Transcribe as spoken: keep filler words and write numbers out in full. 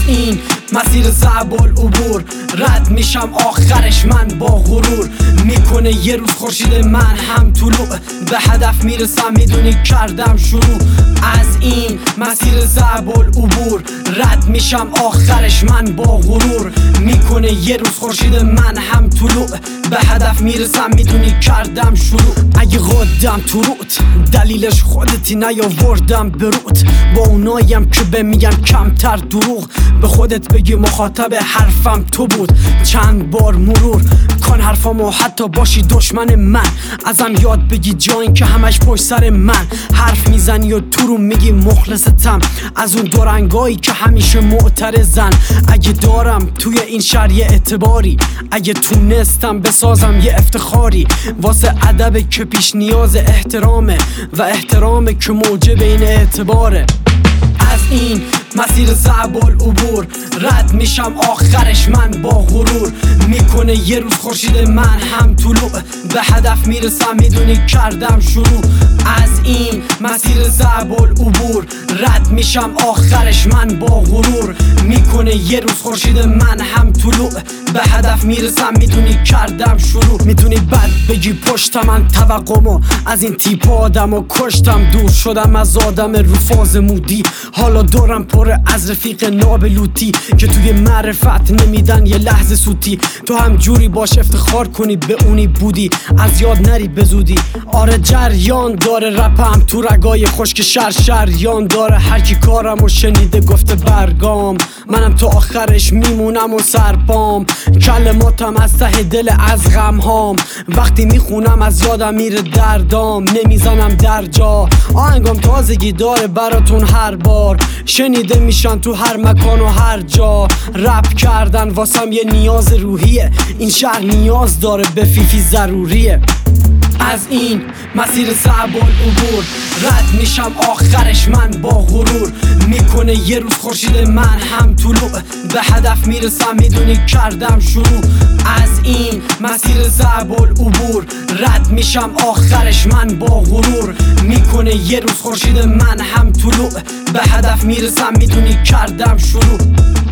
این مسیر صعب العبور رد میشم آخرش من با غرور میکنه یه روز خورشید من هم طلوع به هدف میرسم میدونی کردم شروع از این مسیر صعب العبور رد میشم آخرش من با غرور میکنه یه روز خورشید من هم طلوع به هدف میرسم میدونی کردم شروع اگه قدم تو روت دلیلش خودتی نیاوردم بروت با اوناییم که به میگن کمتر دروغ به خودت بگی مخاطب حرفم تو بود چند بار مرور کن حرفامو حتی باشی دشمن من ازم یاد بگی جایی که همش پشت سر من حرف میزنی و تو رو میگی مخلصتم از اون دورنگایی که همیشه معترضن اگه دارم توی این شهر یه اعتباری اگه تونستم بسازم یه افتخاری واسه ادب که پیش نیاز احترامه و احترامه که موجب این اعتباره از این مسیر صعب العبور رد میشم آخرش من با غرور میکنه یه روز خورشید من هم طلوع به هدف میرسم میدونی کردم شروع از این مسیر صعب العبور رد میشم آخرش من با غرور میکنه یه روز خورشید من هم طلوع به هدف میرسم میدونی کردم شروع میدونی بد بگی پشت من توقعمو از این تیپ آدم و کشتم دور شدم از آدم رفاز مودی حالا دورم پر از رفیق نابلوتی که توی معرفت نمیدن یه لحظه سوتی تو هم جوری باش افتخار کنی به اونی بودی از یاد نری بزودی آره جریان داره رپم تو رگای خشک شر شریان داره هر کی کارمو شنیده گفته برگام منم تو آخرش میمونم و سرپام کلماتم از ته دل از غم هام وقتی میخونم از یادم میره دردام نمیزنم در جا آهنگام تازگی داره براتون هر بار شنیده میشن تو هر مکان و هر جا رپ کردن واسم یه نیاز روحیه این شهر نیاز داره به فیفی ضروریه از این مسیر صعب العبور رد میشم آخرش من با غرور میکنه یه روز خورشید من هم طلوع به هدف میرسم میدونی کردم شروع از این مسیر صعب العبور رد میشم آخرش من با غرور میکنه یه روز خورشید من هم طلوع به هدف میرسم میدونی کردم شروع